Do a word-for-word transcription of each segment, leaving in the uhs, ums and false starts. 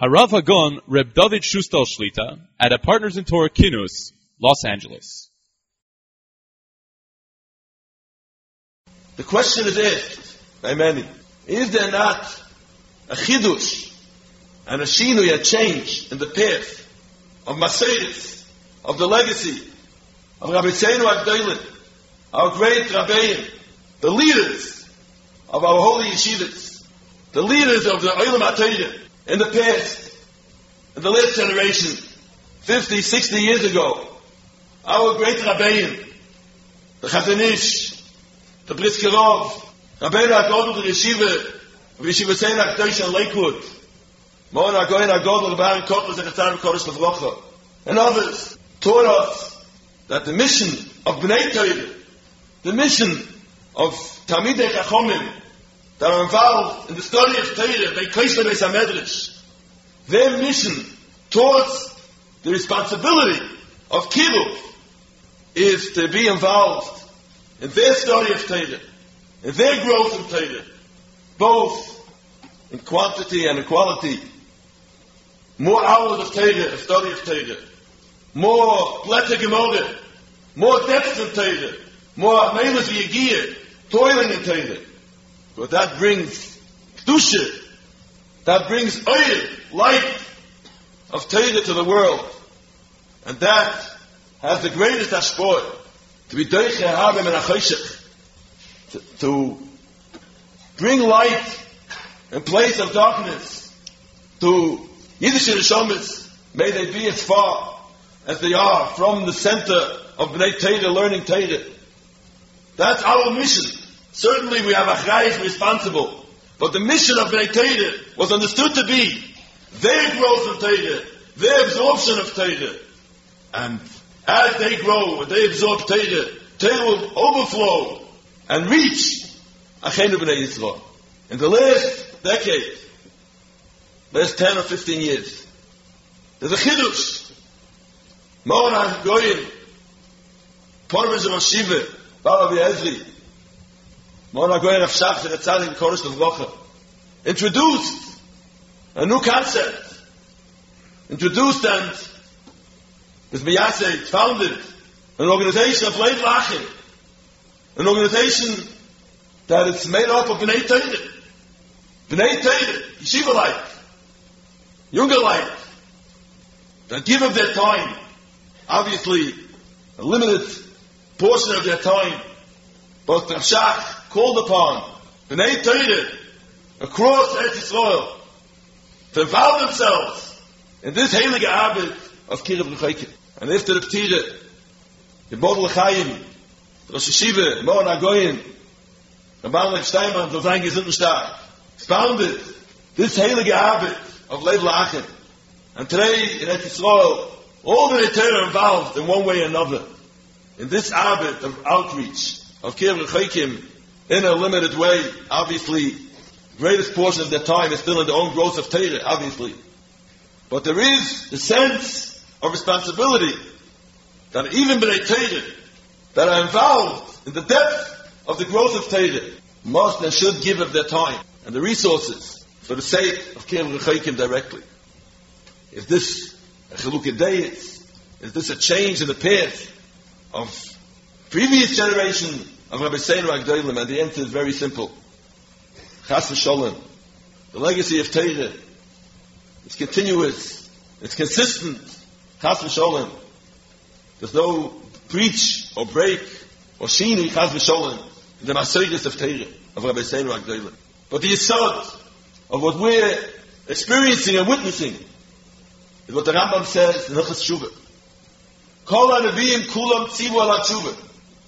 Harav Hagon Reb David Shustal Shlita at a Partners in Torah Kinus, Los Angeles. The question is asked by many: is there not a chidush and a shinui, a change in the path of Maseres, of the legacy of Rabbi Seinu Agdolim, our great Rabbeim, the leaders of our holy yeshivas, the leaders of the Olam HaTorah in the past, in the last generation, fifty, sixty years ago, our great Rabbeim, the Chazon Ish, the Brisker Rov, Rabbeinu HaGodol, the Yeshiva, of Yeshiva Seinu Agdolim in Lakewood, Moran HaGoyen HaGodol, the Baron Kotler, the Chetzar Kodesh Levrocha, and others taught us that the mission of Bnei Torah, the mission of Talmidei Chachomim that are involved in the study of Torah, they Kaisla Beis HaMedrash, their mission towards the responsibility of Kibbutz is to be involved in their study of Torah, in their growth in Torah, both in quantity and in quality. More hours of Torah, of study of Torah, more Blätter Gemara, more depth in Torah, more Amelis V'Yegiyah, toiling in Torah. But that brings Kedusha, that brings oil, light of Torah to the world. And that has the greatest hashpah, to be Doiche Habim and Achoshech, to, to bring light in place of darkness, to Yiddish Neshamas, may they be as far as they are from the center of Bnei Torah, learning Torah. That's our mission. Certainly we have Achrayis responsible, but the mission of Bnei Torah was understood to be their growth of Torah, their absorption of Torah. And as they grow and they absorb Torah, Torah will overflow and reach Achenu Bnei Yisrael. In the last decade, last ten or fifteen years, there's a chidush. Moran HaGoyen, Parvez of Shiva, Baba V'Ezri, Moran HaGoyen of Shach, the Tzaddik Kodesh Levrocha, introduced a new concept, introduced and with Miyaseh founded an organization of Lev Lachim, an organization that is made up of Bnei Torah, Bnei Torah, Yeshiva life, younger life, that give of their time, obviously a limited portion of their time, but Rav Shach called upon Bnei Torah across Eretz Yisrael to involve themselves in this heilige Arbeit of Kiruv L'Chaikim. And after the Ptira, the Bodel Chaim, Rosh Hashiva, Moran HaGoyen, Rabban Lev Steinman, the Zayn Gesundenstark, founded this heilige Arbeit of Lev La'achim. And today in Eretz Yisrael, all the Torah are involved in one way or another in this Arbeit of outreach of Kiruv L'Chaikim in a limited way. Obviously, the greatest portion of their time is still in their own growth of Torah, obviously. But there is a sense of responsibility that even Bnei Torah that are involved in the depth of the growth of Torah must and should give of their time and the resources for the sake of Kiruv L'Chaikim directly. Is this a Chalukah Deis? Is this a change in the path of previous generation of Rabbi Seinu Agdolim? And the answer is very simple. Chas v'sholem. The legacy of Torah is continuous. It's consistent. Chas v'sholem. There's no breach or break or shini, chas v'sholem, in the Maseres of Torah of Rabbi Seinu Agdolim. But the yesod of what we're experiencing and witnessing is what the Rambam says in Hilchos Teshuvah. Kol ha-Nevi'im kulam tzivu ala teshuvah.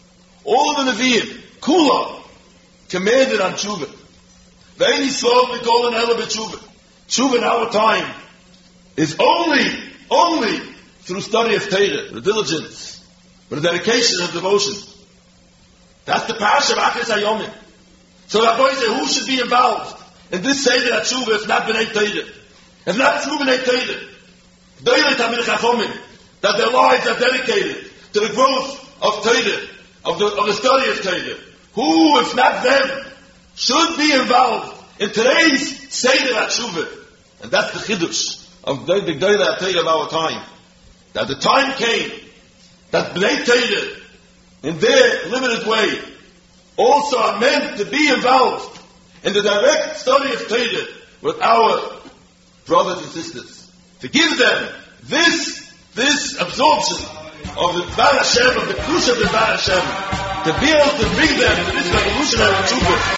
All the Nevi'im, kulam, commanded on teshuvah. Ve'en Yisrael v'kol ela b'teshuvah. Teshuvah in our time is only, only through study of Torah, the diligence, with the dedication and devotion. That's the parasha of Achris HaYomim. So Rabbi said, who should be involved in this Seder HaTeshuvah if not Bnei Torah? If not through Bnei Torah? Doyle Talmidei Chachomim, that their lives are dedicated to the growth of Torah, of the, of the study of Torah. Who, if not them, should be involved in today's Seder HaTeshuvah? And that's the Chidush of the G'dayla Atayah of our time, that the time came that Bnei Torah, in their limited way, also are meant to be involved in the direct study of Torah with our brothers and sisters. To give them this, this absorption of the Bar Hashem, of the Kedusha of the Bar Hashem, to be able to bring them to this revolutionary truth.